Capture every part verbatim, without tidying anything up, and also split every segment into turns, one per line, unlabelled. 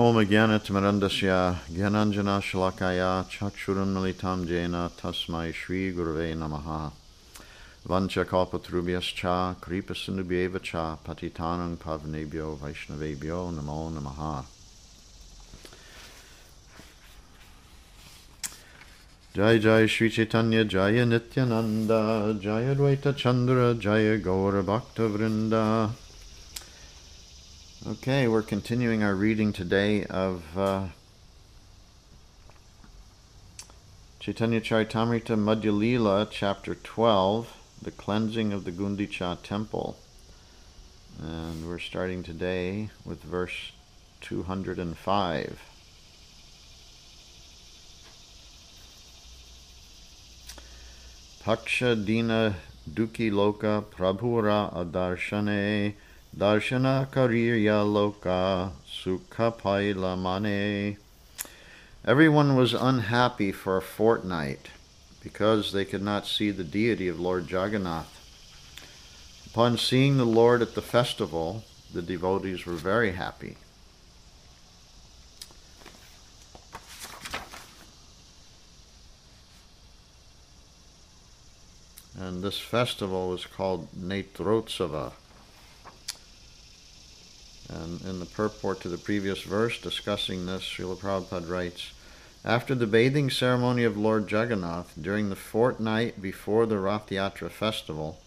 Om Jnanatimirandasya Gyananjana Shalakaya Chakshurunmilitam Jena Tasmai Shri Gurave Namaha Vanchakalpatrubhyascha Kripasinubhyevacha Patitanang Pavnebhyo Vaishnavebhyo Namo Namaha. Jai Jai Shri Chaitanya Jaya Nityananda Jaya Dvaita Chandra Jaya Gaura Bhakta Vrinda. Okay, we're continuing our reading today of uh, Chaitanya Charitamrita Madhya Lila, chapter twelve, the cleansing of the Gundicha temple. And we're starting today with verse two hundred five. Paksha Dina Duki Loka Prabhura Adarshane Darshana Karirya Loka Sukha Paila Mane. Everyone was unhappy for a fortnight because they could not see the deity of Lord Jagannath. Upon seeing the Lord at the festival, the devotees were very happy. And this festival was called Netrotsava. And in the purport to the previous verse discussing this, Srila Prabhupada writes, after the bathing ceremony of Lord Jagannath, during the fortnight before the Rath Yatra festival,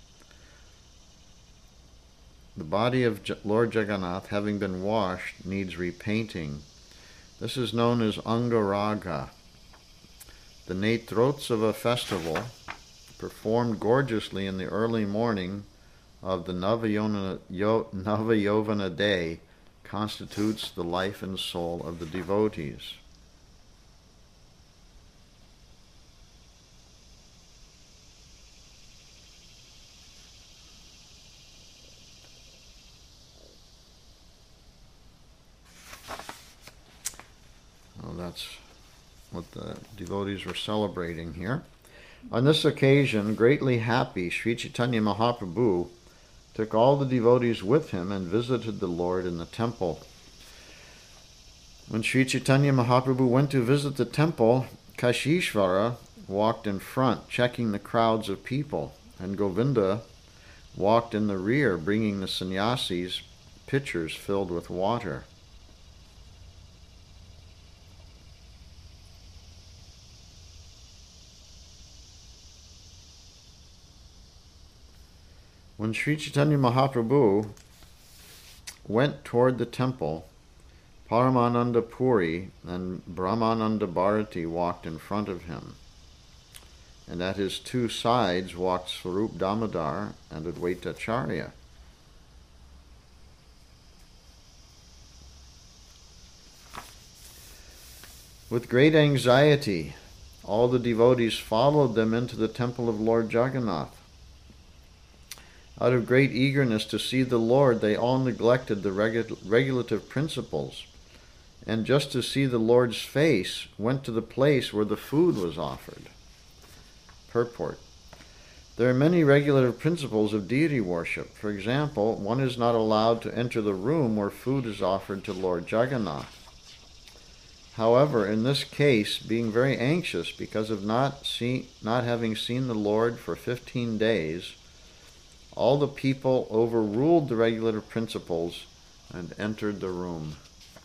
the body of J- Lord Jagannath, having been washed, needs repainting. This is known as Angaraga. The Netrotsava festival, performed gorgeously in the early morning of the Navayona, Yo, Navayovana day, constitutes the life and soul of the devotees. Well, that's what the devotees were celebrating here. On this occasion, greatly happy, Sri Chaitanya Mahaprabhu took all the devotees with him and visited the Lord in the temple. When Sri Chaitanya Mahaprabhu went to visit the temple, Kashishvara walked in front, checking the crowds of people, and Govinda walked in the rear, bringing the sannyasis pitchers filled with water. When Sri Chaitanya Mahaprabhu went toward the temple, Paramananda Puri and Brahmananda Bharati walked in front of him, and at his two sides walked Swarup Damodar and Advaita Acharya. With great anxiety, all the devotees followed them into the temple of Lord Jagannath. Out of great eagerness to see the Lord, they all neglected the regu- regulative principles, and just to see the Lord's face, went to the place where the food was offered. Purport. There are many regulative principles of deity worship. For example, one is not allowed to enter the room where food is offered to Lord Jagannath. However, in this case, being very anxious because of not see, not having seen the Lord for fifteen days, all the people overruled the regulative principles and entered the room.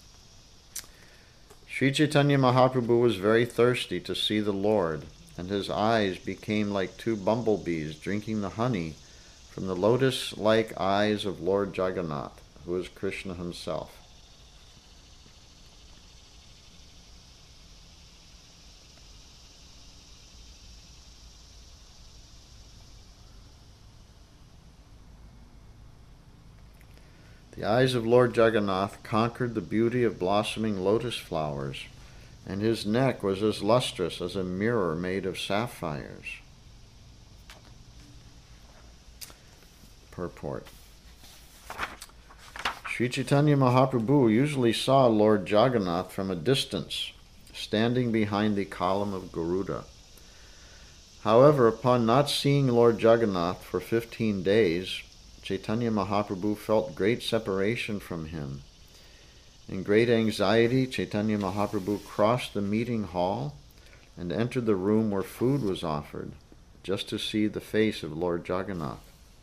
Sri Chaitanya Mahaprabhu was very thirsty to see the Lord, and his eyes became like two bumblebees drinking the honey from the lotus-like eyes of Lord Jagannath, who is Krishna himself. The eyes of Lord Jagannath conquered the beauty of blossoming lotus flowers, and his neck was as lustrous as a mirror made of sapphires. Purport. Sri Chaitanya Mahaprabhu usually saw Lord Jagannath from a distance, standing behind the column of Garuda. However, upon not seeing Lord Jagannath for fifteen days, Chaitanya Mahaprabhu felt great separation from him, In great anxiety, Chaitanya Mahaprabhu crossed the meeting hall and entered the room where food was offered, just to see the face of Lord Jagannath.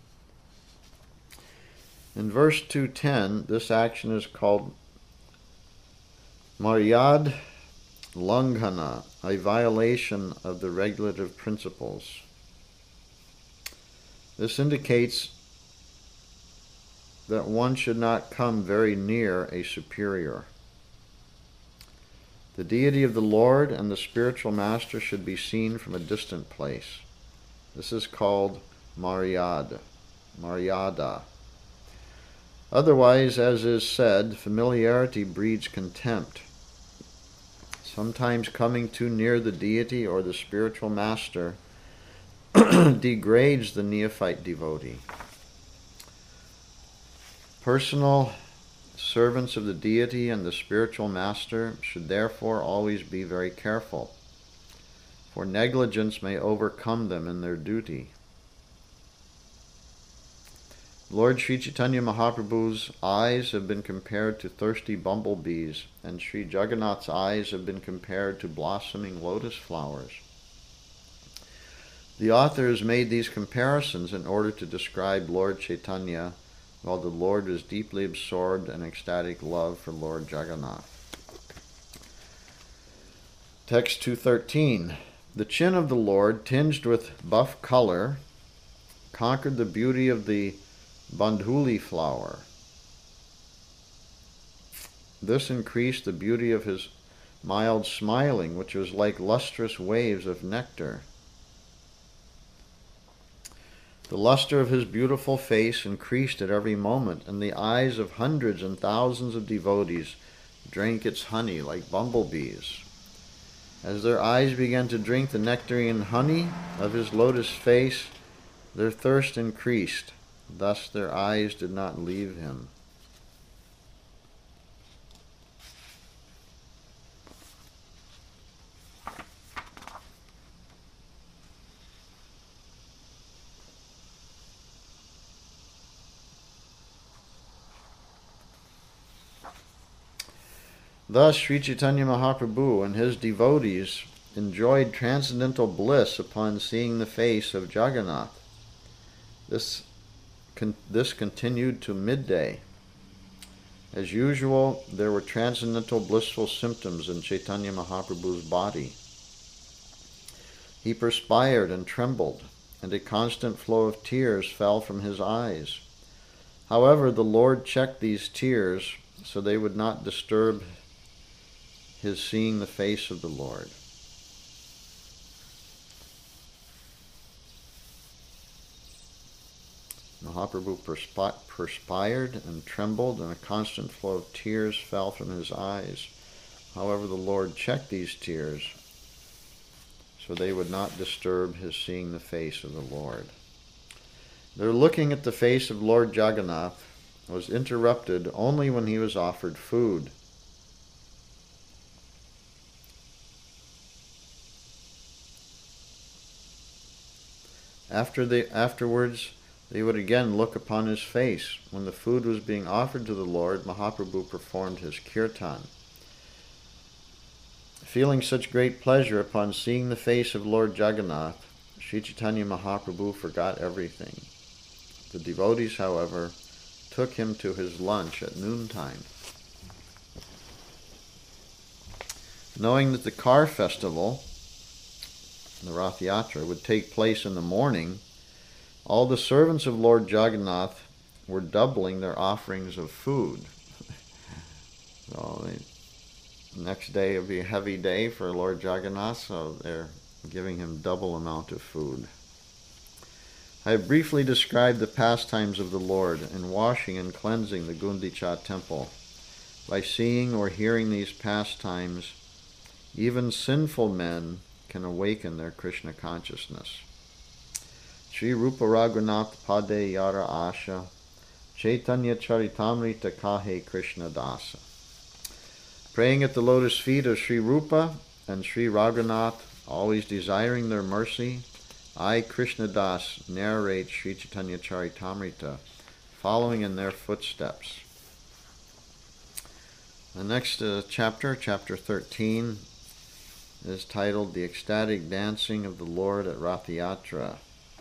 In verse two ten, this action is called Maryad Langhana, a violation of the regulative principles. This indicates that one should not come very near a superior. The deity of the Lord and the spiritual master should be seen from a distant place. This is called Maryada. Maryada. Otherwise, as is said, familiarity breeds contempt. Sometimes coming too near the deity or the spiritual master degrades the neophyte devotee. Personal servants of the deity and the spiritual master should therefore always be very careful, for negligence may overcome them in their duty. Lord Sri Chaitanya Mahaprabhu's eyes have been compared to thirsty bumblebees, and Sri Jagannath's eyes have been compared to blossoming lotus flowers. The authors made these comparisons in order to describe Lord Chaitanya while the Lord was deeply absorbed in ecstatic love for Lord Jagannath. Text two thirteen. The chin of the Lord, tinged with buff color, conquered the beauty of the bandhuli flower. This increased the beauty of his mild smiling, which was like lustrous waves of nectar. The luster of his beautiful face increased at every moment, and the eyes of hundreds and thousands of devotees drank its honey like bumblebees. As their eyes began to drink the nectarine honey of his lotus face, their thirst increased. Thus their eyes did not leave him. Thus Sri Chaitanya Mahaprabhu and his devotees enjoyed transcendental bliss upon seeing the face of Jagannath. This Con- this continued to midday. As usual, there were transcendental blissful symptoms in Chaitanya Mahaprabhu's body. He perspired and trembled, and a constant flow of tears fell from his eyes. However, the Lord checked these tears so they would not disturb his seeing the face of the Lord. Mahaprabhu perspi- perspired and trembled, and a constant flow of tears fell from his eyes. However, the Lord checked these tears so they would not disturb his seeing the face of the Lord. Their looking at the face of Lord Jagannath was interrupted only when he was offered food. After they, afterwards, they would again look upon his face. When the food was being offered to the Lord, Mahaprabhu performed his kirtan. Feeling such great pleasure upon seeing the face of Lord Jagannath, Sri Chaitanya Mahaprabhu forgot everything. The devotees, however, took him to his lunch at noontime. Knowing that the car festival, the Rath Yatra, would take place in the morning, all the servants of Lord Jagannath were doubling their offerings of food. So the next day would be a heavy day for Lord Jagannath, so they're giving him double amount of food. I have briefly described the pastimes of the Lord in washing and cleansing the Gundicha temple. By seeing or hearing these pastimes, even sinful men can awaken their Krishna consciousness. Sri Rupa Raghunath Pade Yara Asha Chaitanya Charitamrita Kahe Krishna Dasa. Praying at the lotus feet of Sri Rupa and Sri Raghunath, always desiring their mercy, I, Krishna Das, narrate Sri Chaitanya Charitamrita, following in their footsteps. The next uh, chapter, chapter thirteen, is titled The Ecstatic Dancing of the Lord at Rath Yatra.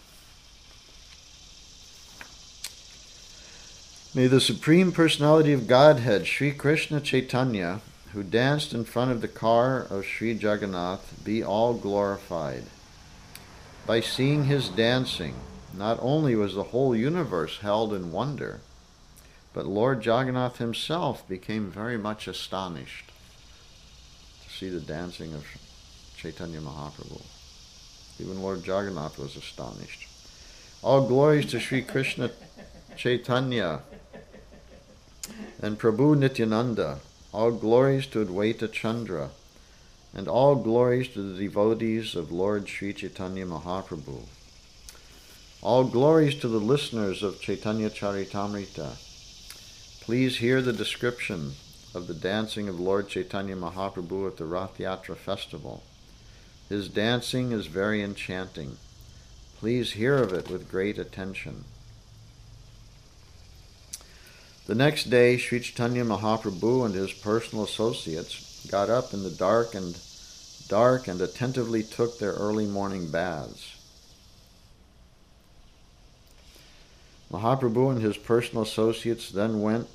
May the Supreme Personality of Godhead, Sri Krishna Chaitanya, who danced in front of the car of Sri Jagannath, be all glorified. By seeing his dancing, not only was the whole universe held in wonder, but Lord Jagannath himself became very much astonished to see the dancing of Chaitanya Mahaprabhu. Even Lord Jagannath was astonished. All glories to Sri Krishna Chaitanya and Prabhu Nityananda. All glories to Advaita Chandra, and all glories to the devotees of Lord Sri Chaitanya Mahaprabhu. All glories to the listeners of Chaitanya Charitamrita. Please hear the description of the dancing of Lord Chaitanya Mahaprabhu at the Rath Yatra festival. His dancing is very enchanting. Please hear of it with great attention. The next day, Sri Chaitanya Mahaprabhu and his personal associates got up in the dark and dark and attentively took their early morning baths. Mahaprabhu and his personal associates then went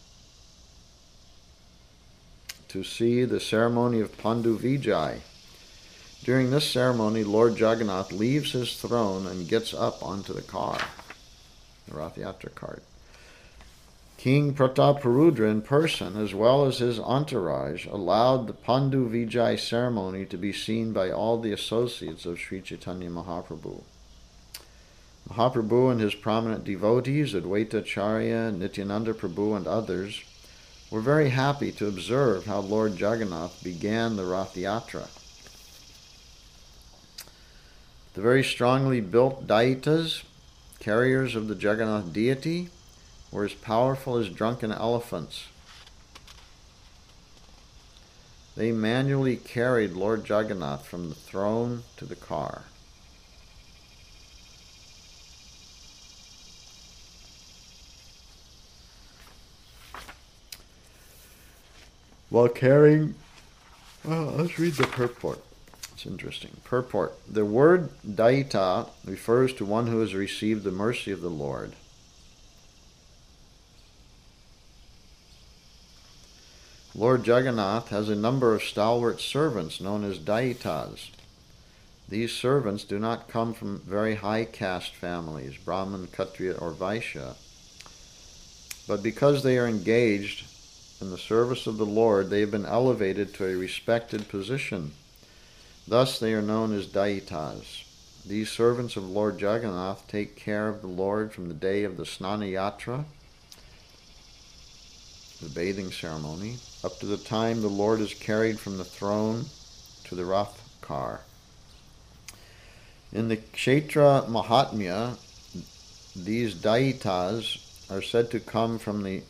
to see the ceremony of Pandu Vijay. During this ceremony, Lord Jagannath leaves his throne and gets up onto the car, the Rath Yatra cart. King Prataparudra in person, as well as his entourage, allowed the Pandu Vijay ceremony to be seen by all the associates of Sri Chaitanya Mahaprabhu. Mahaprabhu and his prominent devotees, Advaita Acharya, Nityananda Prabhu, and others, were very happy to observe how Lord Jagannath began the Rath Yatra. The very strongly built Daitas, carriers of the Jagannath deity, were as powerful as drunken elephants. They manually carried Lord Jagannath from the throne to the car. While carrying, well, let's read the purport. It's interesting. Purport. The word Daita refers to one who has received the mercy of the Lord. Lord Jagannath has a number of stalwart servants known as Daitas. These servants do not come from very high caste families, Brahmin, Kshatriya, or Vaishya, but because they are engaged in the service of the Lord, they have been elevated to a respected position. Thus they are known as Daitas. These servants of Lord Jagannath take care of the Lord from the day of the Snana Yatra, the bathing ceremony, up to the time the Lord is carried from the throne to the Rath car. In the Kshetra Mahatmya, these Daitas are said to come from the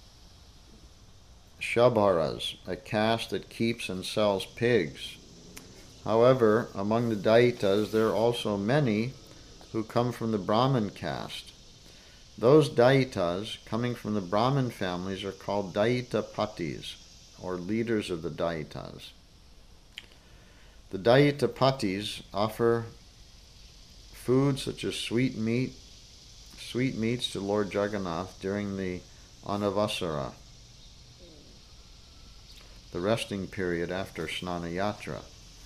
Shabharas, a caste that keeps and sells pigs. However, among the Daitas there are also many who come from the Brahmin caste. Those Daitas coming from the Brahmin families are called Daitapatis, or leaders of the Daitas. The Daitapatis offer food such as sweet meat, sweet meats to Lord Jagannath during the Anavasara, the resting period after Snana Yatra.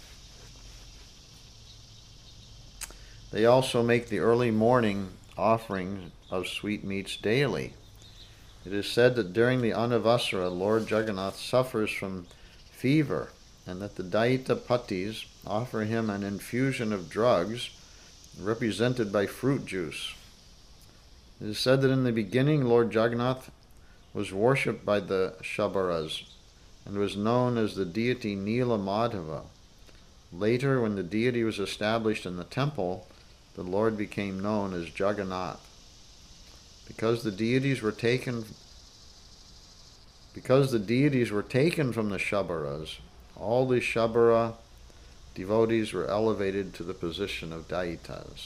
They also make the early morning offering of sweetmeats daily. It is said that during the Anavasara, Lord Jagannath suffers from fever, and that the Daitapatis offer him an infusion of drugs represented by fruit juice. It is said that in the beginning, Lord Jagannath was worshipped by the Shabharas and was known as the deity Nila Madhava. Later, when the deity was established in the temple, the Lord became known as Jagannath. Because the deities were taken because the deities were taken from the Shabharas, all the Shabhara devotees were elevated to the position of Daitas.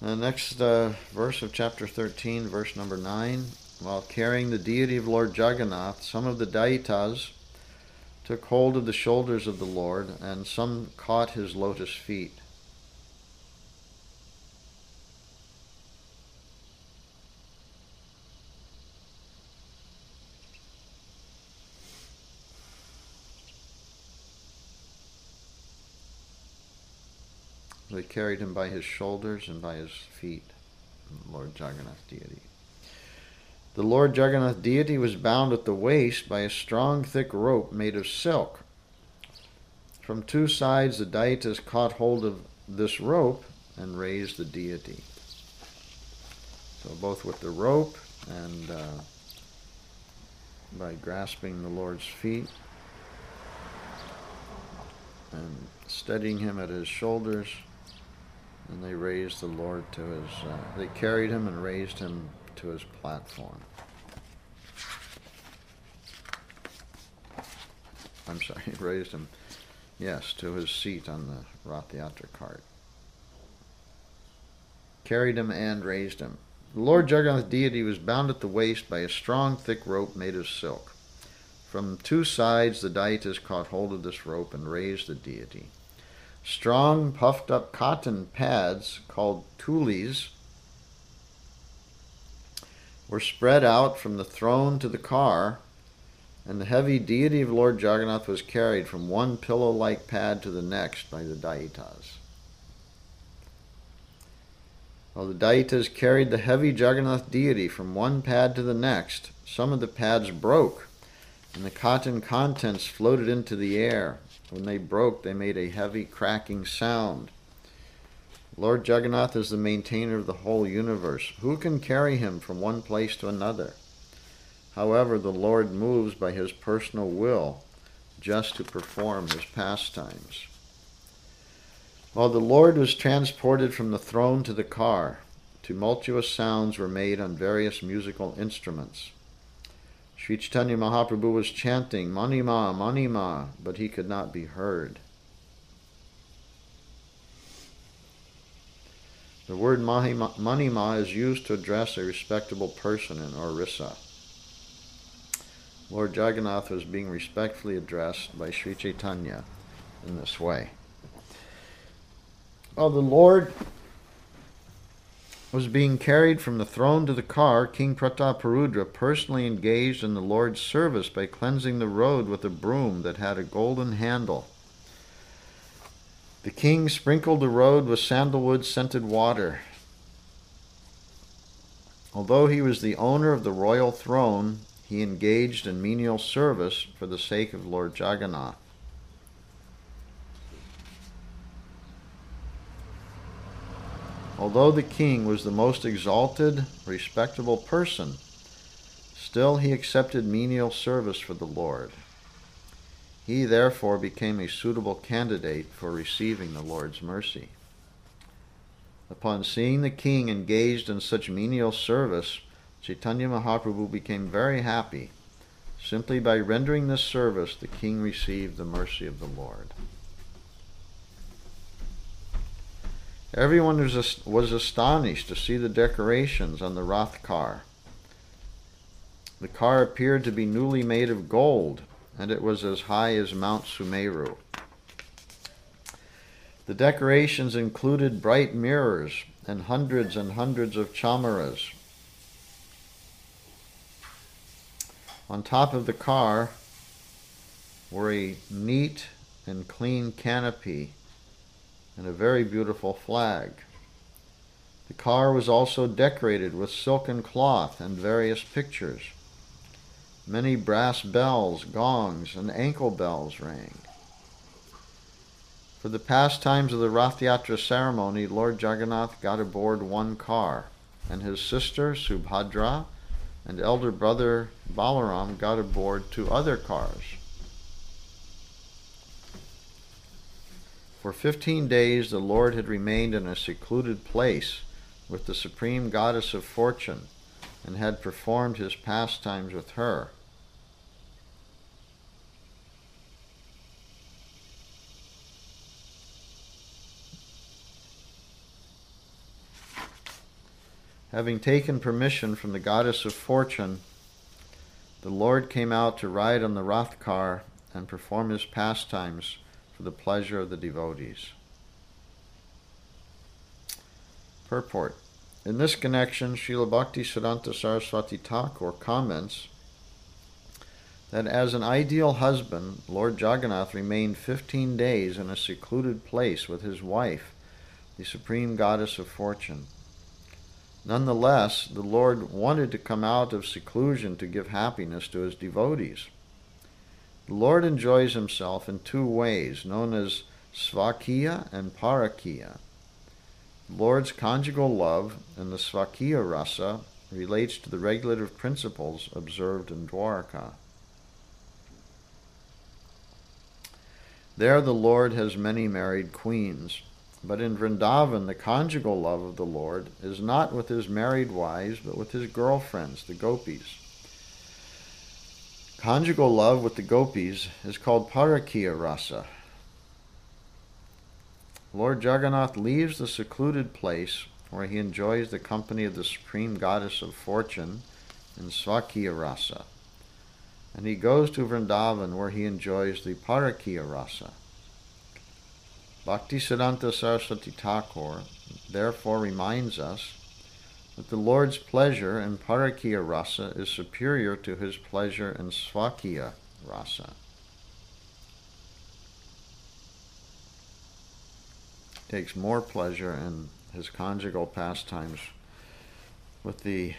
The next uh, verse of chapter thirteen, verse number nine. While carrying the deity of Lord Jagannath, some of the Daitas took hold of the shoulders of the Lord, and some caught his lotus feet. They carried him by his shoulders and by his feet, Lord Jagannath deity. The Lord Jagannath deity was bound at the waist by a strong, thick rope made of silk. From two sides, the Daitas caught hold of this rope and raised the deity. So both with the rope and uh, by grasping the Lord's feet and steadying him at his shoulders, and they raised the Lord to his, uh, they carried him and raised him to his platform. I'm sorry, raised him, yes, to his seat on the Rath Yatra cart. Carried him and raised him. The Lord Jagannath deity was bound at the waist by a strong, thick rope made of silk. From two sides, the Daitas caught hold of this rope and raised the deity. Strong, puffed-up cotton pads, called tulis, were spread out from the throne to the car, and the heavy deity of Lord Jagannath was carried from one pillow-like pad to the next by the Daitas. While the Daitas carried the heavy Jagannath deity from one pad to the next, some of the pads broke, and the cotton contents floated into the air. When they broke, they made a heavy cracking sound. Lord Jagannath is the maintainer of the whole universe. Who can carry him from one place to another? However, the Lord moves by his personal will just to perform his pastimes. While the Lord was transported from the throne to the car, tumultuous sounds were made on various musical instruments. Sri Chaitanya Mahaprabhu was chanting, Manima, Manima, but he could not be heard. The word Mahima, Manima is used to address a respectable person in Orissa. Lord Jagannath was being respectfully addressed by Sri Chaitanya in this way. While the Lord was being carried from the throne to the car, King Prataparudra personally engaged in the Lord's service by cleansing the road with a broom that had a golden handle. The king sprinkled the road with sandalwood-scented water. Although he was the owner of the royal throne, he engaged in menial service for the sake of Lord Jagannath. Although the king was the most exalted, respectable person, still he accepted menial service for the Lord. He therefore became a suitable candidate for receiving the Lord's mercy. Upon seeing the king engaged in such menial service, Chaitanya Mahaprabhu became very happy. Simply by rendering this service, the king received the mercy of the Lord. Everyone was, was astonished to see the decorations on the Rath car. The car appeared to be newly made of gold, and it was as high as Mount Sumeru. The decorations included bright mirrors and hundreds and hundreds of chamaras. On top of the car were a neat and clean canopy and a very beautiful flag. The car was also decorated with silken cloth and various pictures. Many brass bells, gongs, and ankle bells rang. For the pastimes of the Rath Yatra ceremony, Lord Jagannath got aboard one car, and his sister Subhadra and elder brother Balaram got aboard two other cars. For fifteen days the Lord had remained in a secluded place with the Supreme Goddess of Fortune and had performed his pastimes with her. Having taken permission from the goddess of fortune, the Lord came out to ride on the Rath car and perform his pastimes for the pleasure of the devotees. Purport. In this connection, Srila Bhaktisiddhanta Saraswati Thakur comments that as an ideal husband, Lord Jagannath remained fifteen days in a secluded place with his wife, the supreme goddess of fortune. Nonetheless, the Lord wanted to come out of seclusion to give happiness to his devotees. The Lord enjoys himself in two ways, known as Svakiya and Parakiya. The Lord's conjugal love and the Svakiya rasa relates to the regulative principles observed in Dwarka. There the Lord has many married queens, but in Vrindavan the conjugal love of the Lord is not with his married wives, but with his girlfriends, the gopis. Conjugal love with the gopis is called Parakiya rasa. Lord Jagannath leaves the secluded place where he enjoys the company of the supreme goddess of fortune in Svakiya rasa, and he goes to Vrindavan where he enjoys the Parakiya rasa. Bhaktisiddhanta Saraswati Thakur therefore reminds us that the Lord's pleasure in Parakiya rasa is superior to his pleasure in Svakiya rasa. He takes more pleasure in his conjugal pastimes with the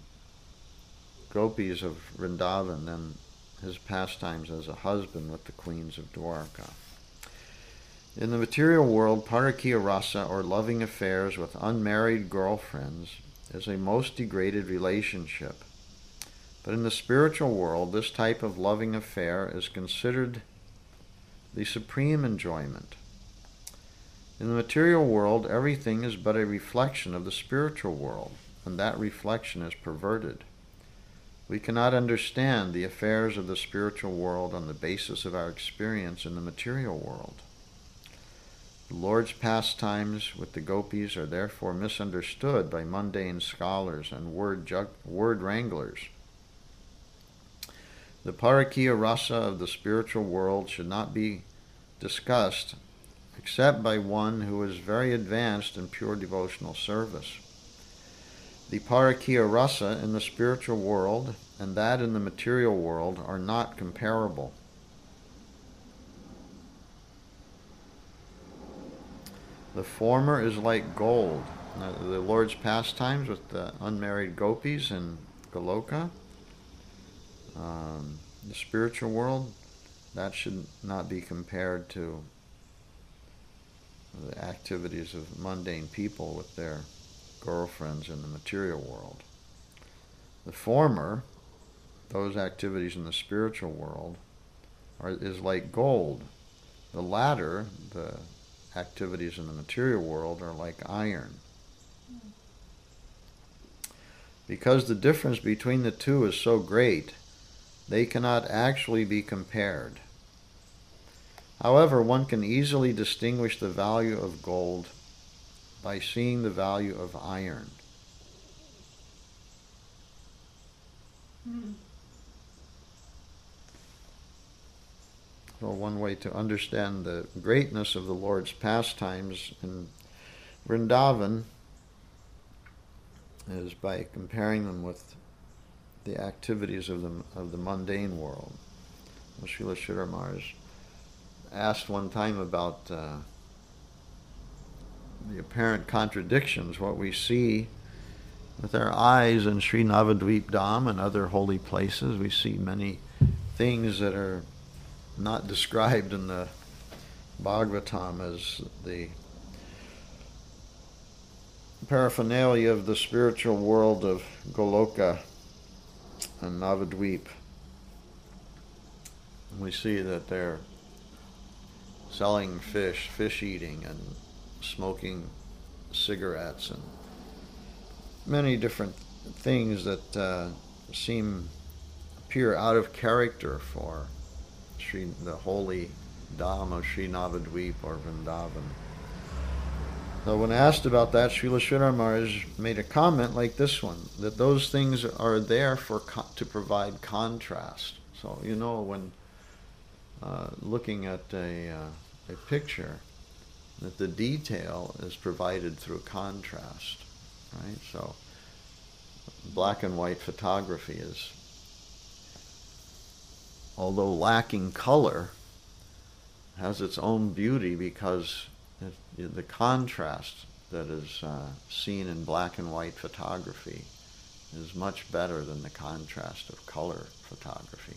gopis of Vrindavan than his pastimes as a husband with the queens of Dwarka. In the material world, Parakiya rasa, or loving affairs with unmarried girlfriends, is a most degraded relationship. But in the spiritual world, this type of loving affair is considered the supreme enjoyment. In the material world, everything is but a reflection of the spiritual world, and that reflection is perverted. We cannot understand the affairs of the spiritual world on the basis of our experience in the material world. The Lord's pastimes with the gopis are therefore misunderstood by mundane scholars and word, jug- word wranglers. The Parakiya rasa of the spiritual world should not be discussed except by one who is very advanced in pure devotional service. The Parakiya rasa in the spiritual world and that in the material world are not comparable. The former is like gold. Now, the Lord's pastimes with the unmarried gopis in Goloka, um, the spiritual world, that should not be compared to the activities of mundane people with their girlfriends in the material world. The former, those activities in the spiritual world, are, is like gold. The latter, the activities in the material world, are like iron. Because the difference between the two is so great, they cannot actually be compared. However, one can easily distinguish the value of gold by seeing the value of iron. Mm. So one way to understand the greatness of the Lord's pastimes in Vrindavan is by comparing them with the activities of the of the mundane world. Srila Sridhar Maharaj asked one time about uh, the apparent contradictions, what we see with our eyes in Sri Navadvip Dham and other holy places. We see many things that are not described in the Bhagavatam as the paraphernalia of the spiritual world of Goloka and Navadvip. We see that they're selling fish, fish eating, and smoking cigarettes, and many different things that uh, seem appear out of character for Sri, the holy Dham of Sri Navadvip or Vrindavan. So when asked about that, Srila Sridhar Maharaj made a comment like this one, that those things are there for co- to provide contrast. So, you know, when uh, looking at a, uh, a picture, that the detail is provided through contrast, right? So black and white photography is, although lacking color, has its own beauty because it, the contrast that is uh, seen in black and white photography is much better than the contrast of color photography.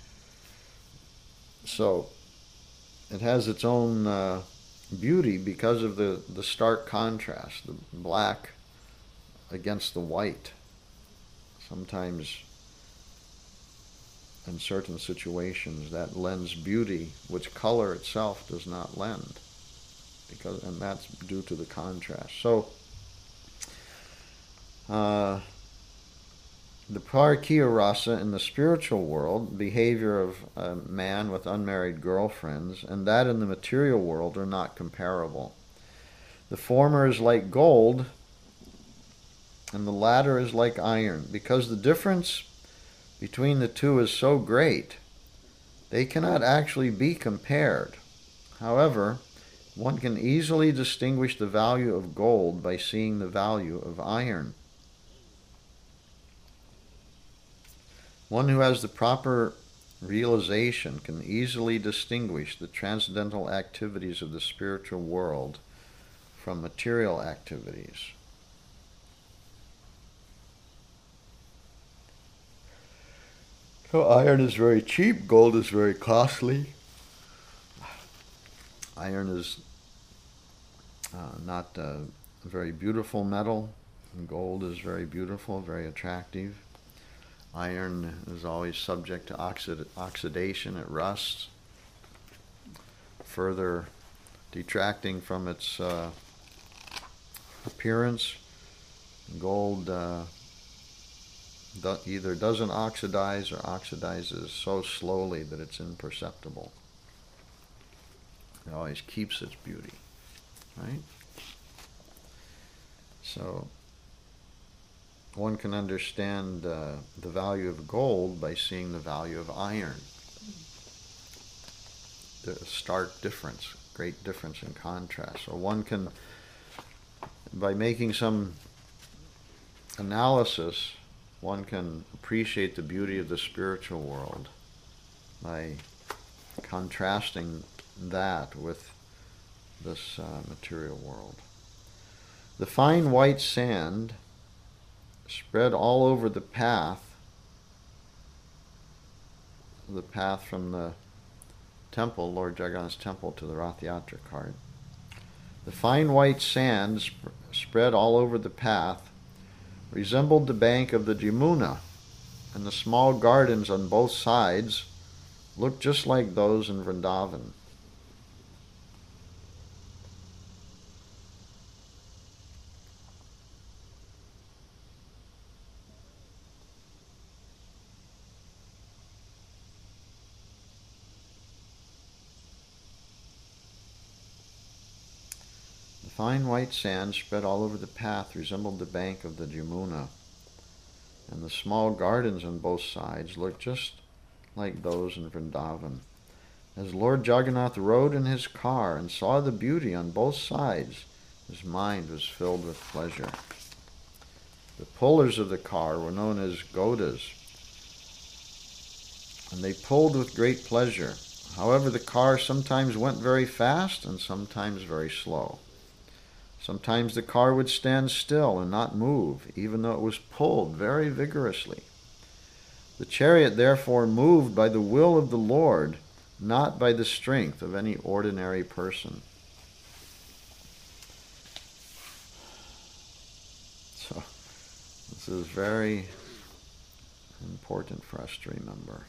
So it has its own uh, beauty because of the, the stark contrast, the black against the white. Sometimes in certain situations that lends beauty which color itself does not lend, because and that's due to the contrast. So uh, the Parakya rasa in the spiritual world, behavior of a man with unmarried girlfriends, and that in the material world are not comparable. The former is like gold, and the latter is like iron. Because the difference between the two is so great, they cannot actually be compared. However, one can easily distinguish the value of gold by seeing the value of iron. One who has the proper realization can easily distinguish the transcendental activities of the spiritual world from material activities. So iron is very cheap, gold is very costly. Iron is uh, not a very beautiful metal. Gold is very beautiful, very attractive. Iron is always subject to oxid- oxidation, it rusts, further detracting from its uh, appearance. Gold uh, do- either doesn't oxidize or oxidizes so slowly that it's imperceptible. It always keeps its beauty, right? So one can understand uh, the value of gold by seeing the value of iron. The stark difference, great difference in contrast. So one can, by making some analysis, one can appreciate the beauty of the spiritual world by contrasting that with this uh, material world. The fine white sand spread all over the path, the path from the temple, Lord Jagannath's temple, to the Rath Yatra cart. The fine white sand sp- spread all over the path resembled the bank of the Jamuna, and the small gardens on both sides looked just like those in Vrindavan. The fine white sand spread all over the path resembled the bank of the Jamuna, and the small gardens on both sides looked just like those in Vrindavan. As Lord Jagannath rode in his car and saw the beauty on both sides, his mind was filled with pleasure. The pullers of the car were known as Godas, and they pulled with great pleasure. However, the car sometimes went very fast and sometimes very slow. Sometimes the car would stand still and not move, even though it was pulled very vigorously. The chariot therefore moved by the will of the Lord, not by the strength of any ordinary person. So, this is very important for us to remember.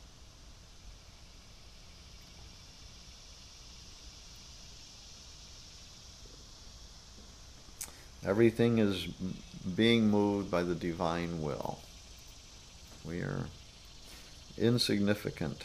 Everything is being moved by the divine will. We are insignificant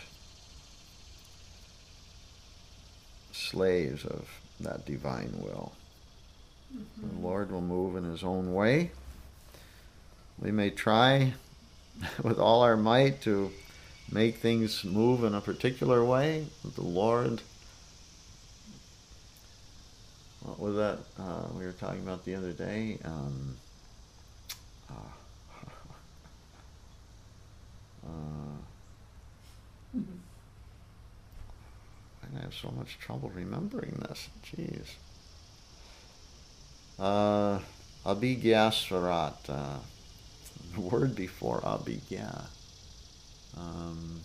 slaves of that divine will. The Lord will move in His own way. We may try with all our might to make things move in a particular way, but the Lord, what was that uh, we were talking about the other day? Um, uh, uh, I have so much trouble remembering this. Jeez. Uh, Abhigya Swarat. Uh, the word before Abhigya. Um,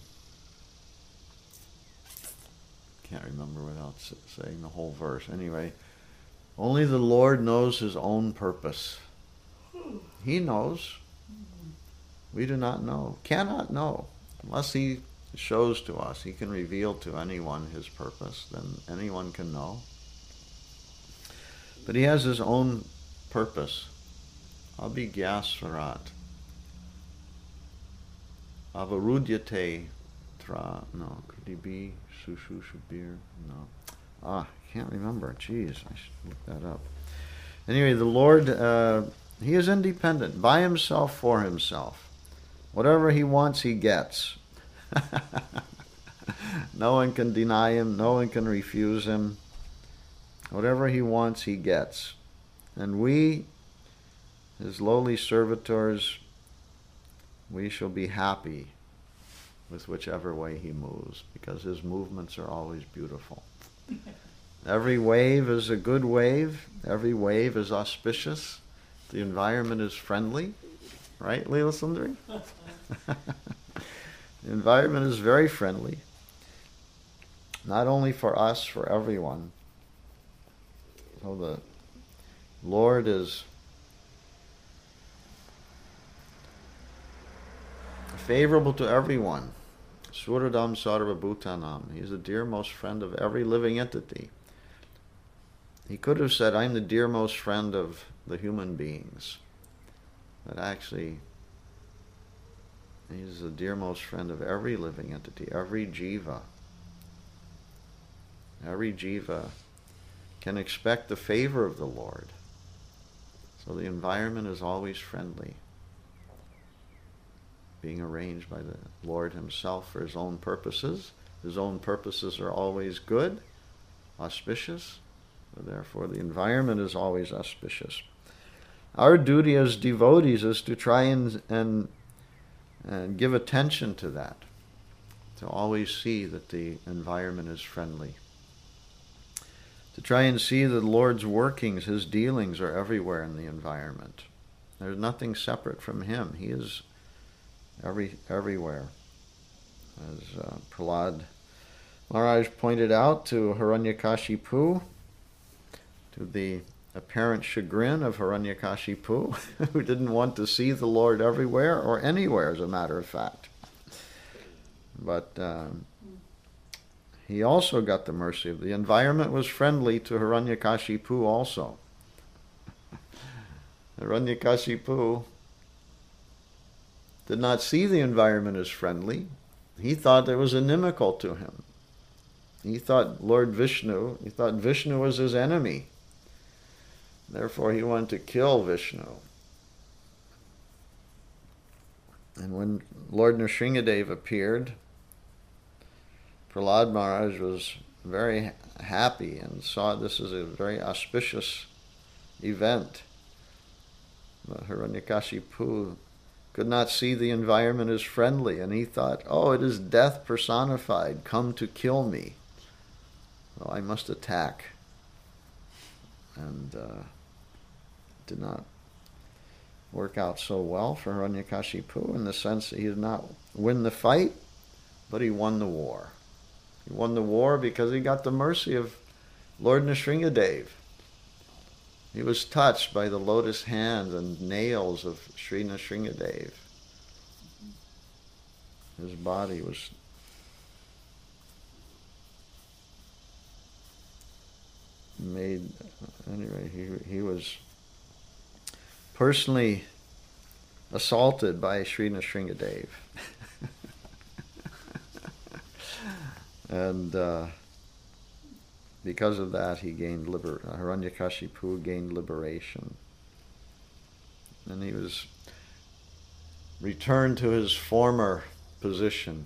can't remember without saying the whole verse. Anyway, only the Lord knows His own purpose. He knows. We do not know. Cannot know. Unless He shows to us. He can reveal to anyone His purpose. Then anyone can know. But He has His own purpose. Abhigya Swarat. Avarudyate tra. No. Could he be Sushu Shabir? No. Ah, I can't remember. Jeez, I should look that up. Anyway, the Lord, uh, He is independent, by Himself, for Himself. Whatever He wants, He gets. No one can deny Him. No one can refuse Him. Whatever He wants, He gets. And we, His lowly servitors, we shall be happy with whichever way He moves, because His movements are always beautiful. Every wave is a good wave. Every wave is auspicious. The environment is friendly. Right, Leela Sundari? The environment is very friendly. Not only for us, for everyone. So the Lord is favorable to everyone. Suradam Sarvabhutanam. He's the dearmost friend of every living entity. He could have said, I'm the dearmost friend of the human beings. But actually, He's the dearmost friend of every living entity, every jiva. Every jiva can expect the favor of the Lord. So the environment is always friendly, being arranged by the Lord Himself for His own purposes. His own purposes are always good, auspicious. Therefore, the environment is always auspicious. Our duty as devotees is to try and, and, and give attention to that, to always see that the environment is friendly. To try and see that the Lord's workings, His dealings are everywhere in the environment. There's nothing separate from Him. He is every everywhere. As uh, Prahlad Maharaj pointed out to Hiranyakashipu, to the apparent chagrin of Hiranyakashipu, who didn't want to see the Lord everywhere or anywhere, as a matter of fact. But um, he also got the mercy of the environment was friendly to Hiranyakashipu also. Hiranyakashipu did not see the environment as friendly. He thought it was inimical to him. He thought Lord Vishnu, he thought Vishnu was his enemy. Therefore he wanted to kill Vishnu. And when Lord Nrsingadev appeared, Prahlad Maharaj was very happy and saw this as a very auspicious event. But Hiranyakashipu could not see the environment as friendly, and he thought, oh, it is death personified, come to kill me. Well, I must attack. And uh, it did not work out so well for Hiranyakashipu in the sense that he did not win the fight, but he won the war. He won the war because he got the mercy of Lord Nrsingadev. He was touched by the lotus hands and nails of Sri Nrsingadev. His body was made, anyway, he, he was personally assaulted by Sri Nrsingadev. And uh, because of that, he gained liber- Hiranyakashipu gained liberation. And he was returned to his former position.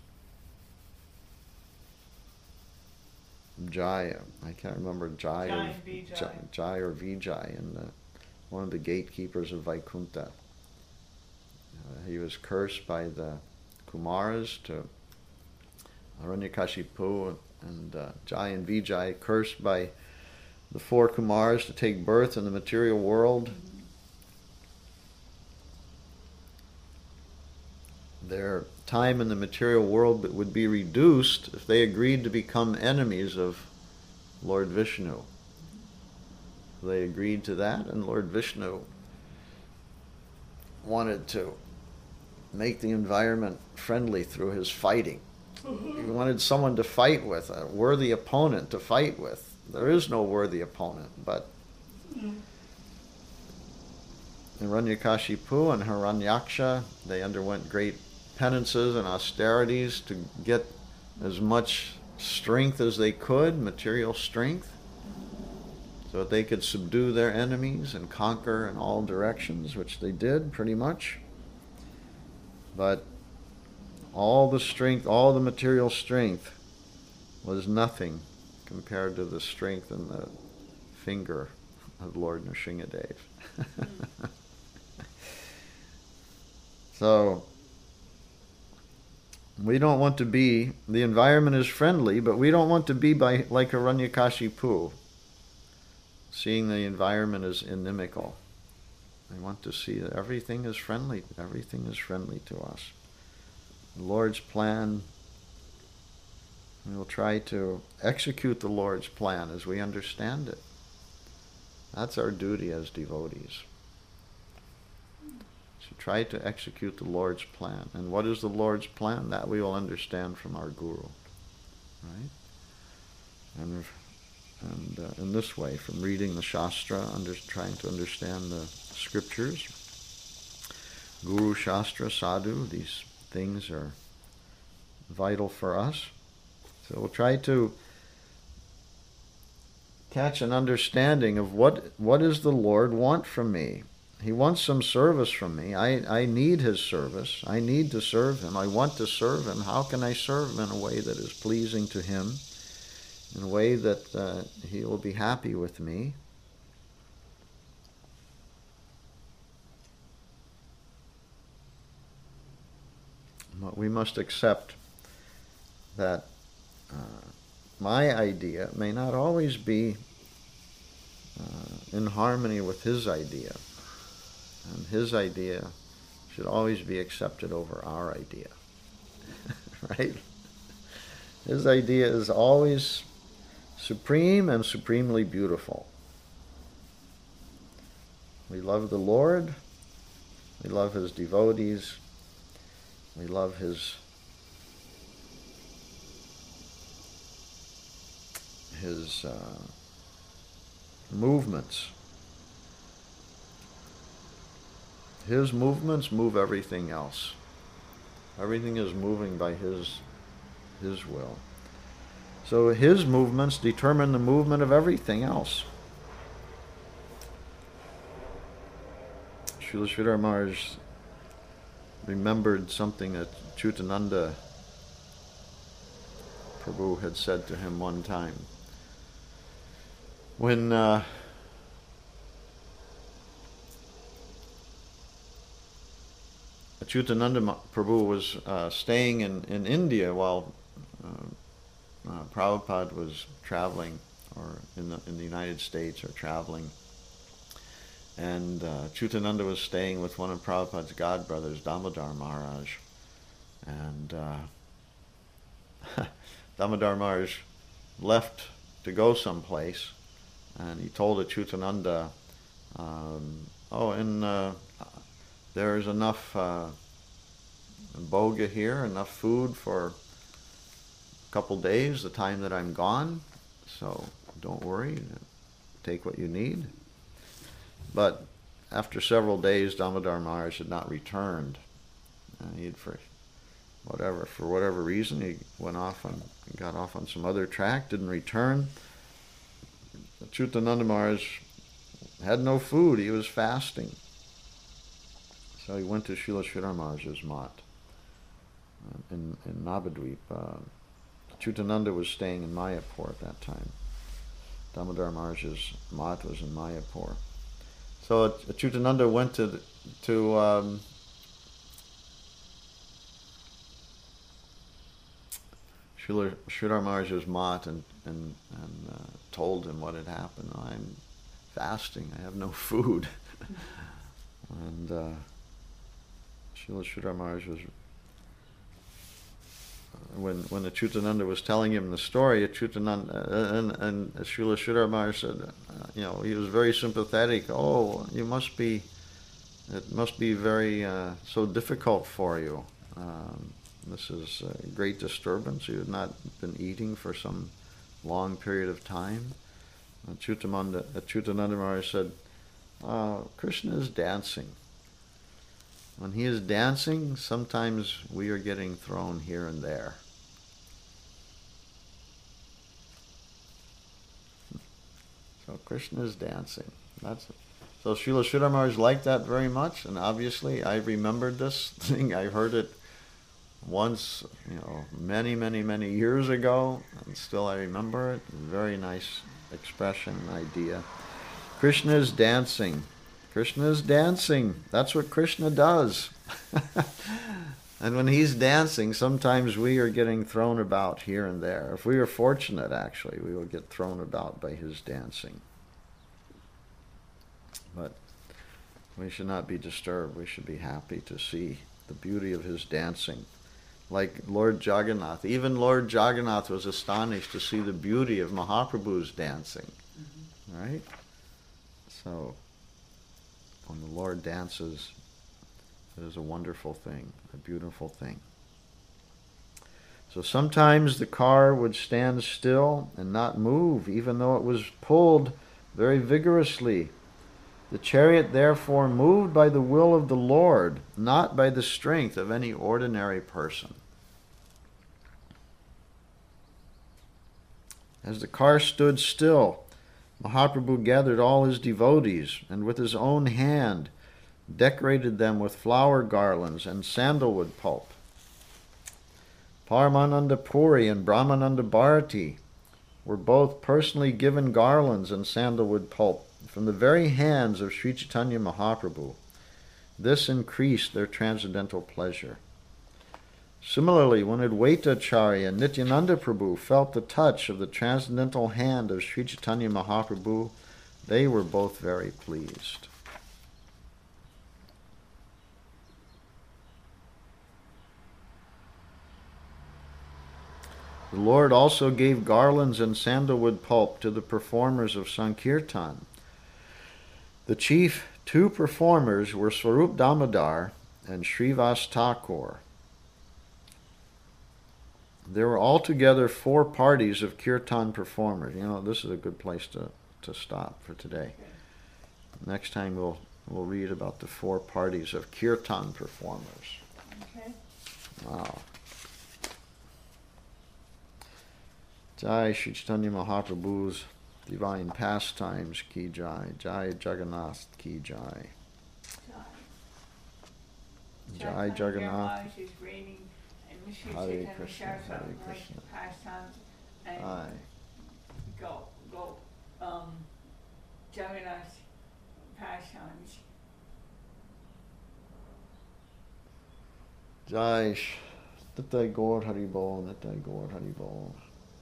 Jaya, I can't remember Jai or Jai, Jai or Vijay, and uh, one of the gatekeepers of Vaikuntha. Uh, he was cursed by the Kumaras to Hiranyakashipu, and uh, Jai and Vijay cursed by the four Kumaras to take birth in the material world. Their time in the material world would be reduced if they agreed to become enemies of Lord Vishnu. They agreed to that, and Lord Vishnu wanted to make the environment friendly through his fighting. He wanted someone to fight with, a worthy opponent to fight with. There is no worthy opponent, but Hiranyakashipu and Hiranyaksha, they underwent great penances and austerities to get as much strength as they could, material strength, so that they could subdue their enemies and conquer in all directions, which they did pretty much. But all the strength, all the material strength was nothing compared to the strength in the finger of Lord Nrsingadev. So, we don't want to be, the environment is friendly, but we don't want to be by, like Hiranyakashipu, seeing the environment as inimical. We want to see that everything is friendly, everything is friendly to us. The Lord's plan, we will try to execute the Lord's plan as we understand it. That's our duty as devotees. So try to execute the Lord's plan. And what is the Lord's plan? That we will understand from our Guru. Right? And, and uh, in this way, from reading the Shastra, under, trying to understand the scriptures, Guru, Shastra, Sadhu, these things are vital for us. So we'll try to catch an understanding of what what does the Lord want from me. He wants some service from me. I, I need his service. I need to serve him. I want to serve him. How can I serve him in a way that is pleasing to him, in a way that uh, he will be happy with me? But we must accept that uh, my idea may not always be uh, in harmony with his idea. And his idea should always be accepted over our idea. Right? His idea is always supreme and supremely beautiful. We love the Lord. We love his devotees. We love his his uh, movements. His movements move everything else. Everything is moving by his his will. So his movements determine the movement of everything else. Srila Sridhar Maharaj remembered something that Chutananda Prabhu had said to him one time. When uh, Chutananda Prabhu was uh, staying in, in India while uh, uh, Prabhupada was traveling, or in the, in the United States, or traveling. And uh, Chutananda was staying with one of Prabhupada's godbrothers, Damodar Maharaj. And uh, Damodar Maharaj left to go someplace, and he told Chutananda, um, oh, and uh, there's enough uh, boga here, enough food for a couple days, the time that I'm gone, so don't worry, take what you need. But after several days, Damodar Maharaj had not returned. Uh, he had, for whatever, for whatever reason, he went off on, got off on some other track, didn't return. Achyutananda Maharaj had no food. He was fasting. So he went to Srila Sridhar Maharaj's mat uh, in, in Navadvip. Uh, Achyutananda was staying in Mayapur at that time. Damodar Maharaj's mat was in Mayapur. So Achyutananda went to, to um, Srila Sridhar Maharaj's mat and, and, and uh, told him what had happened. I'm fasting, I have no food. and uh, Srila Sridhar Maharaj was, uh, when, when Achyutananda was telling him the story, Achyutananda, uh, and, and Srila Sridhar Maharaj said, uh, you know, he was very sympathetic. Oh, you must be, it must be very, uh, so difficult for you. Um, This is a great disturbance. You had not been eating for some long period of time. Achyutananda, Achyutananda Maharaj said, uh, Krishna is dancing. When he is dancing, sometimes we are getting thrown here and there. So Krishna is dancing. That's it. So Srila Sridhar Maharaj liked that very much, and obviously I remembered this thing. I heard it once, you know, many, many, many years ago, and still I remember it. Very nice expression, idea. Krishna is dancing. Krishna is dancing. That's what Krishna does. And when he's dancing, sometimes we are getting thrown about here and there. If we are fortunate, actually, we will get thrown about by his dancing. But we should not be disturbed. We should be happy to see the beauty of his dancing. Like Lord Jagannath. Even Lord Jagannath was astonished to see the beauty of Mahaprabhu's dancing. Mm-hmm. Right? So, when the Lord dances, it is a wonderful thing, a beautiful thing. So sometimes the car would stand still and not move, even though it was pulled very vigorously. The chariot therefore moved by the will of the Lord, not by the strength of any ordinary person. As the car stood still, Mahaprabhu gathered all his devotees and with his own hand decorated them with flower garlands and sandalwood pulp. Paramananda Puri and Brahmananda Bharati were both personally given garlands and sandalwood pulp from the very hands of Sri Chaitanya Mahaprabhu. This increased their transcendental pleasure. Similarly, when Advaita Acharya and Nityananda Prabhu felt the touch of the transcendental hand of Sri Chaitanya Mahaprabhu, they were both very pleased. The Lord also gave garlands and sandalwood pulp to the performers of Sankirtan. The chief two performers were Swarup Damodar and Srivas Thakur. There were altogether four parties of kirtan performers. You know, this is a good place to, to stop for today. Next time we'll we'll read about the four parties of kirtan performers.
Okay.
Wow. Jai Shri Chaitanya Mahaprabhu's divine pastimes ki jai. Jai Jagannath ki jai. Jai Jagannath.
Is reigning and Sri
Hare
Chaitanya
Krishna,
Maharaj
Hare
like
Krishna.
pastimes and
Aye.
go go um Jagannath pastimes.
Jai Nitai Gaur Hari Bol, Nitai Gaur Hari Bol.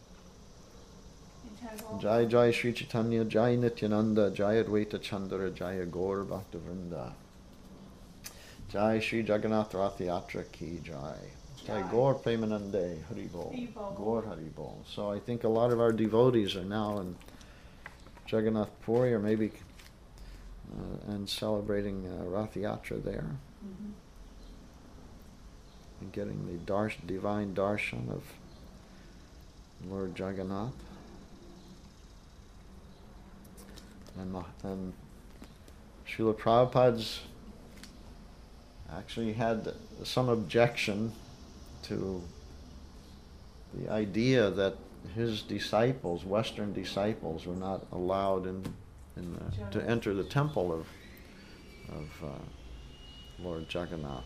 Jai Jai Sri Chaitanya, Jai Nityananda, Jai Advaita Chandra, Jai Gaur Bhakta Vrinda. Jai Sri Jagannath Rath Yatra ki Jai. Jai Gaur Premanande Hari Bol. Gaur Hari Bol. So I think a lot of our devotees are now in Jagannath Puri, or maybe uh, and celebrating uh, Rath Yatra there.
Mm-hmm.
And getting the dar- divine darshan of Lord Jagannath. And, and Srila Prabhupada's actually had some objection to the idea that his disciples, Western disciples, were not allowed in, in the, to enter the temple of of uh, Lord Jagannath.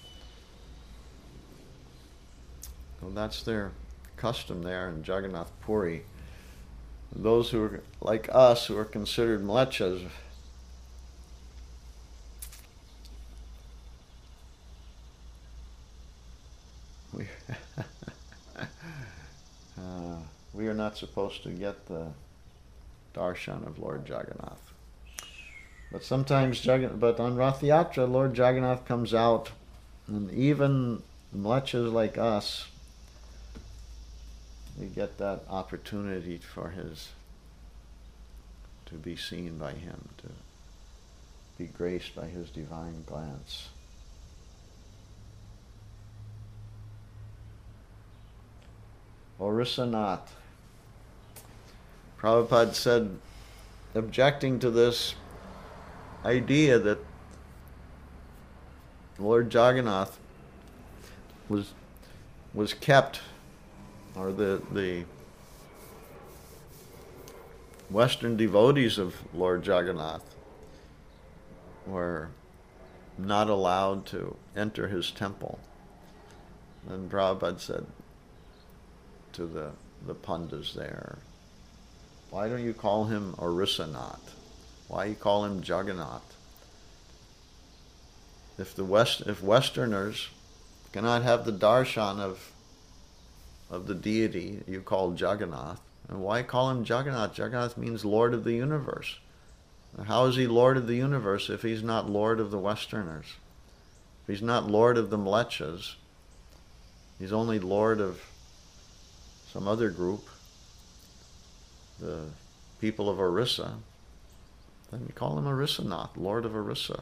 So that's their custom there in Jagannath Puri. Those who are like us, who are considered mlechas, we, uh, we are not supposed to get the darshan of Lord Jagannath. But sometimes, Jagan- but on Rath Yatra, Lord Jagannath comes out, and even mlechas like us, we get that opportunity for his, to be seen by him, to be graced by his divine glance. Orissanath. Prabhupada said, objecting to this idea that Lord Jagannath was was kept, or the the Western devotees of Lord Jagannath were not allowed to enter his temple. And Prabhupada said to the, the Pandas there, why don't you call him Orissanath? Why you call him Jagannath? If the West, if Westerners cannot have the darshan of of the deity you call Jagannath, and why call him Jagannath? Jagannath means Lord of the universe. How is he Lord of the universe if he's not Lord of the Westerners? If he's not Lord of the Mlechas, he's only Lord of some other group, the people of Orissa. Then you call him Orissanath, Lord of Orissa.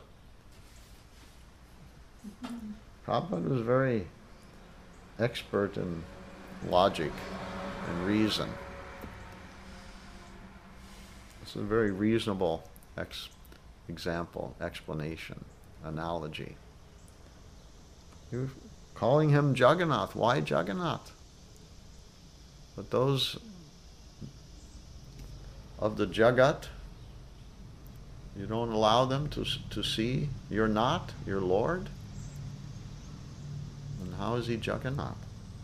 Mm-hmm. Prabhupada was very expert in logic and reason. It's a very reasonable ex- example, explanation, analogy. You're calling him Jagannath. Why Jagannath? But those of the Jagat, you don't allow them to to see you're not, your Lord? And how is he Jagannath?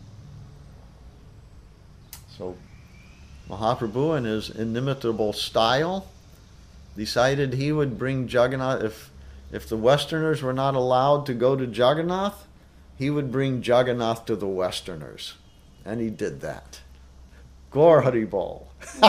So Mahaprabhu, in his inimitable style, decided he would bring Jagannath. If, if the Westerners were not allowed to go to Jagannath, he would bring Jagannath to the Westerners. And he did that. Gaur Hari Bol.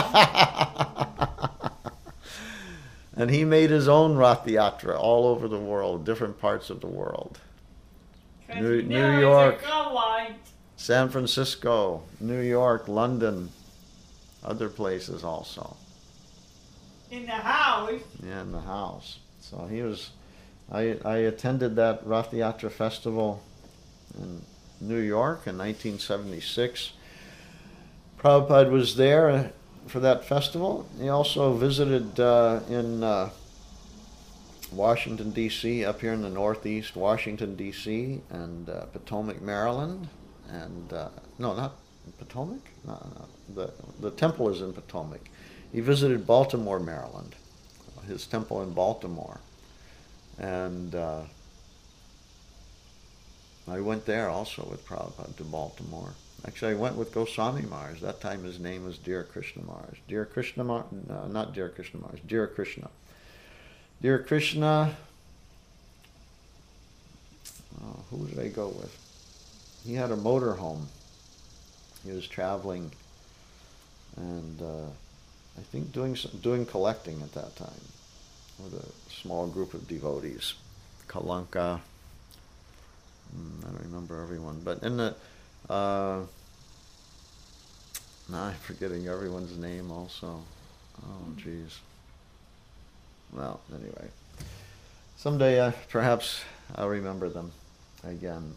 And he made his own Rath Yatra all over the world, different parts of the world. New, New York, San Francisco, New York, London, other places also.
In the house?
Yeah, in the house. So he was, I, I attended that Rath Yatra festival in New York in nineteen seventy-six. Prabhupada was there for that festival. He also visited uh, in uh, Washington, D C, up here in the Northeast, Washington, D C, and uh, Potomac, Maryland, and, uh, no, not Potomac? No, no, the, the temple is in Potomac. He visited Baltimore, Maryland, his temple in Baltimore, and uh, I went there also with Prabhupada to Baltimore. Actually, I went with Goswami Maharaj. That time his name was Dear Krishna Maharaj. Dear Krishna Maharaj, no, not Dear Krishna Maharaj, Dear Krishna. Dear Krishna, oh, who did I go with? He had a motor home. He was traveling and uh, I think doing doing collecting at that time with a small group of devotees. Kalanka, I don't remember everyone, but in the, uh, now I'm forgetting everyone's name also. Oh, geez. Well, anyway, someday uh, perhaps I'll remember them again.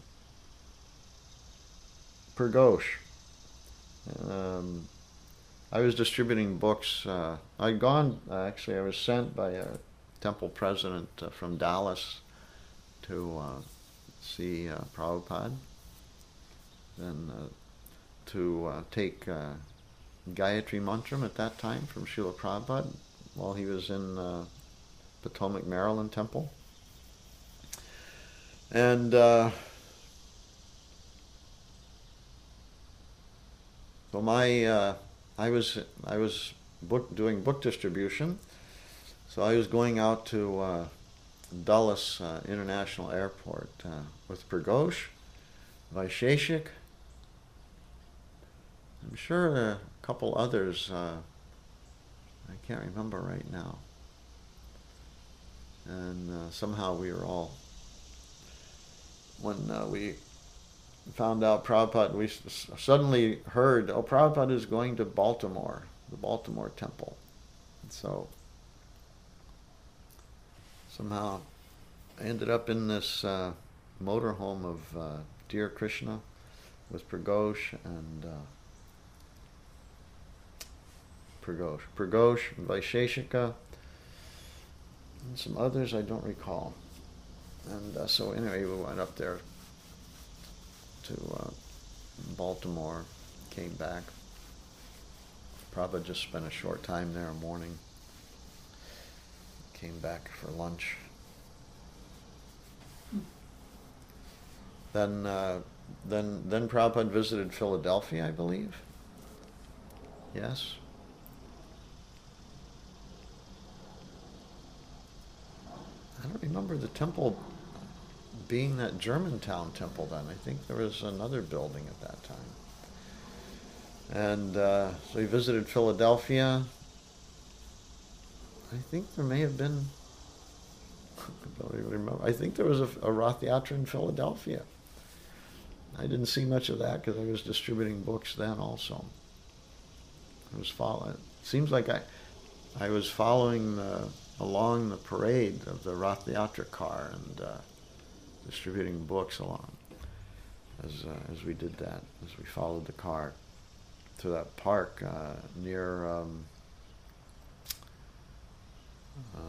Pergosh. Um, I was distributing books. Uh, I'd gone, uh, actually, I was sent by a temple president uh, from Dallas to uh, see uh, Prabhupada and uh, to uh, take uh, Gayatri Mantram at that time from Srila Prabhupada while he was in uh, Potomac, Maryland temple. And uh, so my, uh, I was I was book, doing book distribution, so I was going out to uh, Dulles uh, International Airport uh, with Pragosh, Vaisheshik, I'm sure a couple others, uh, I can't remember right now. And uh, somehow we were all, when uh, we found out Prabhupada, we s- suddenly heard, oh, Prabhupada is going to Baltimore, the Baltimore temple. And so somehow I ended up in this uh, motorhome of uh, Dear Krishna with Pragosh and uh, Pragosh, Pragosh, Vaisheshika, and some others I don't recall. And uh, so anyway, we went up there to uh, Baltimore, came back. Prabhupada just spent a short time there, a morning. Came back for lunch. Then, uh, then, then Prabhupada visited Philadelphia, I believe. Yes. I don't remember the temple being that Germantown temple then. I think there was another building at that time. And uh, so he visited Philadelphia. I think there may have been, I don't even remember, I think there was a, a Rath Yatra in Philadelphia. I didn't see much of that because I was distributing books then also. I was following, it seems like I, I was following the, along the parade of the Rath Yatra car and uh, distributing books along as uh, as we did that, as we followed the car to that park uh, near um, uh,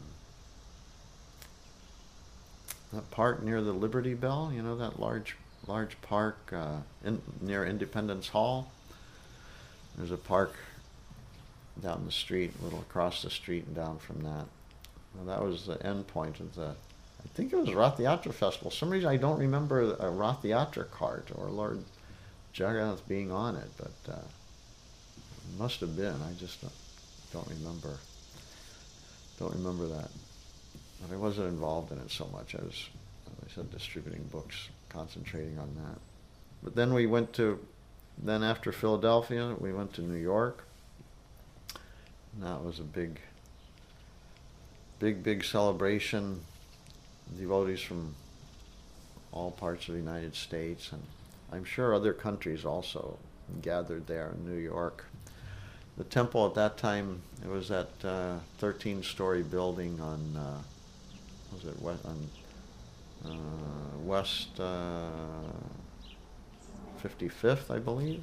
that park near the Liberty Bell, you know, that large large park uh, in, near Independence Hall. There's a park down the street, a little across the street and down from that. Well, that was the end point of the, I think it was Rath Yatra Festival. For some reason I don't remember a Rath Yatra cart or Lord Jagannath being on it, but uh, it must have been. I just don't, don't remember. Don't remember that. But I wasn't involved in it so much. I was, as I said, distributing books, concentrating on that. But then we went to, then after Philadelphia, we went to New York. And that was a big, big, big celebration. Devotees from all parts of the United States, and I'm sure other countries also gathered there in New York. The temple at that time, it was that uh, thirteen-story building on, uh, was it west, on uh, West uh, fifty-fifth, I believe.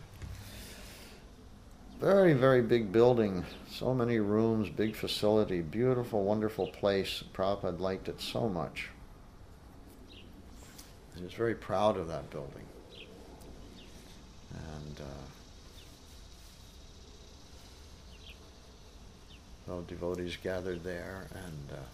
Very, very big building, so many rooms, big facility, beautiful, wonderful place. Prabhupada liked it so much. He was very proud of that building. And uh, so devotees gathered there, and uh,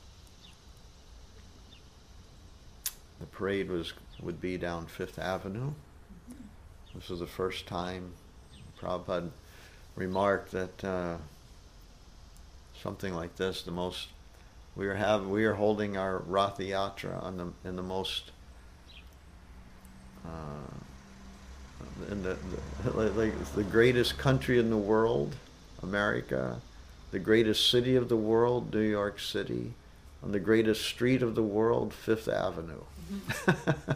the parade was would be down Fifth Avenue. This was the first time Prabhupada remarked that uh, something like this, the most, we are have we are holding our Rath Yatra on the in the most uh, in the, the like the greatest country in the world, America, the greatest city of the world, New York City, on the greatest street of the world, Fifth Avenue. Mm-hmm.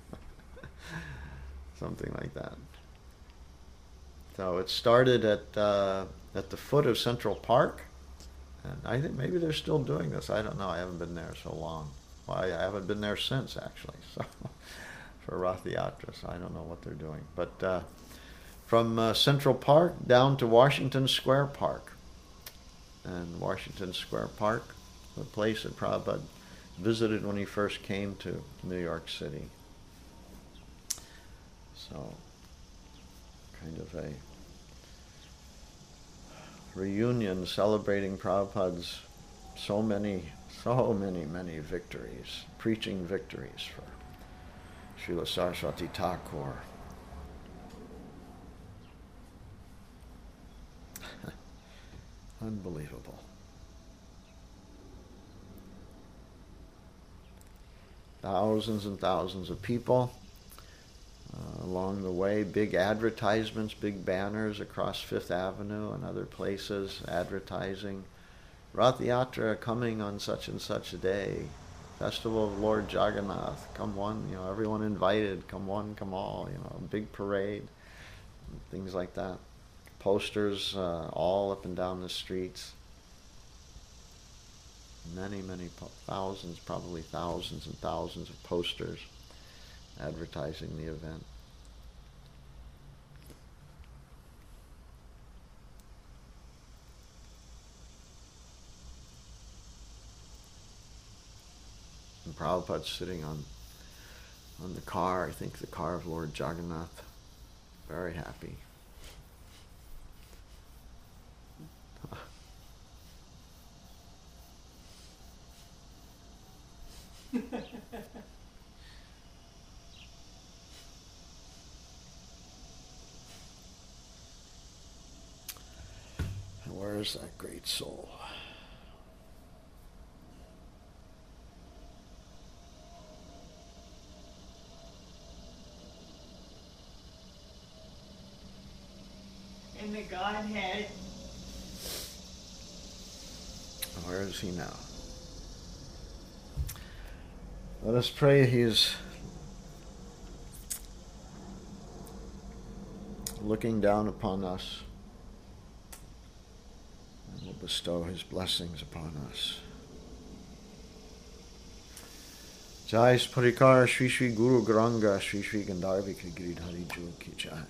Something like that. So it started at uh, at the foot of Central Park, and I think maybe they're still doing this. I don't know. I haven't been there so long. Well, I, I haven't been there since, actually. So for Rath Yatra, so I don't know what they're doing. But uh, from uh, Central Park down to Washington Square Park, and Washington Square Park, the place that Prabhupada visited when he first came to New York City. So kind of a reunion celebrating Prabhupada's so many, so many, many victories, preaching victories for Srila Saraswati Thakur. Unbelievable. Thousands and thousands of people uh, along the way, big advertisements, big banners across Fifth Avenue and other places advertising Rath Yatra coming on such and such a day, Festival of Lord Jagannath, come one, you know, everyone invited, come one, come all, you know, big parade, things like that. Posters uh, all up and down the streets. Many, many, po- thousands, probably thousands and thousands of posters advertising the event. And Prabhupada's sitting on on the car, I think the car of Lord Jagannath, very happy. Where is that great soul?
In the Godhead.
Where is he now? Let us pray he's looking down upon us and will bestow his blessings upon us. Jai Sparikar Shri Shri Guru Garanga Shri Shri Gandharvika Giridhari Jog Ki Jai.